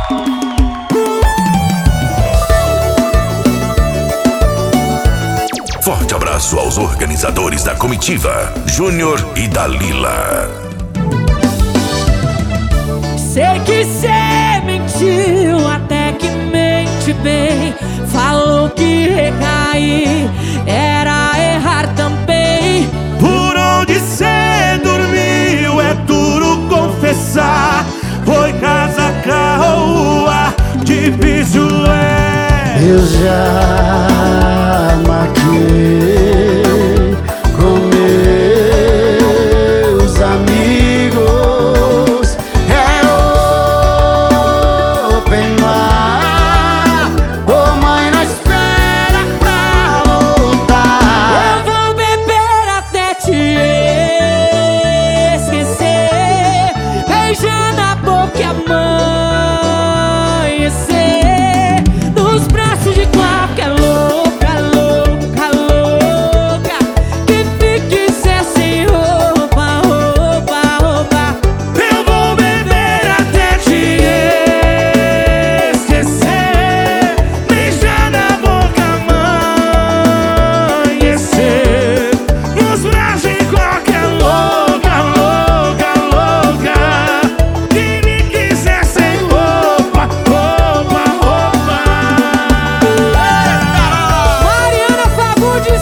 Forte abraço aos organizadores da comitiva, Júnior e Dalila. Sei que cê mentiu, até que mente bem. Falou que recair era errar também. Por onde cê dormiu é duro confessar. Foi casa, carro, rua, difícil é. Eu já marquei com meus amigos. É open bar. Ô mãe, não espera pra voltar. Eu vou beber até te esquecer, beijando a boca e amanhecer nos braços de qualquer louca, louca, louca, que fique sem roupa, roupa, roupa. Eu vou beber até te esquecer, beijar na boca, amanhecer nos braços de qualquer louca, louca, louca, que me quiser sem roupa, roupa, roupa. Mariana Fagundes,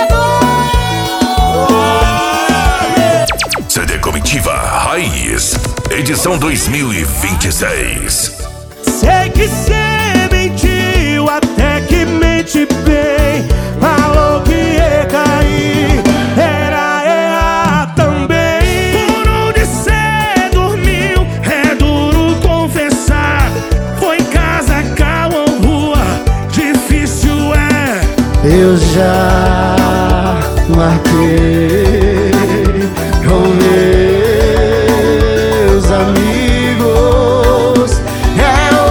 CD Comitiva Raiz, edição 2026. Sei que cê mentiu, até que mente bem. Falou que ia cair, era errar também. Por onde cê dormiu, é duro confessar. Foi em casa, carro ou rua, difícil é. Eu já marquei com meus amigos. É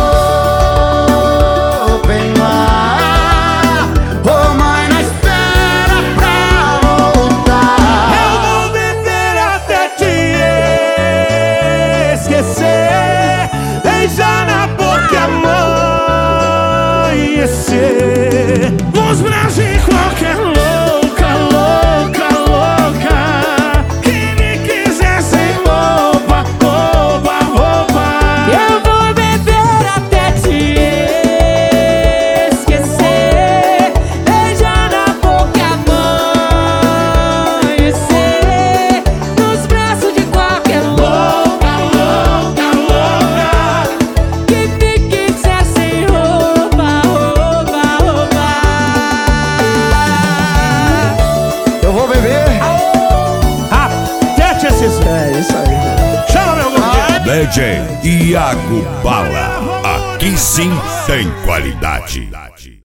open bar. Ô mãe, não espera pra voltar. Eu vou beber até te esquecer, beijar na boca e amanhecer nos braços de qualquer louca, louca, louca, que me quiser sem roupa, roupa, roupa. eu vou beber até te esquecer, beijar na boca e amanhecer nos braços de qualquer louca, louca, louca, que fique sem roupa, roupa, roupa. Eu vou beber. Até te esquecer. É isso aí. Chama meu gordinho. DJ Iago Bala, aqui sim tem qualidade.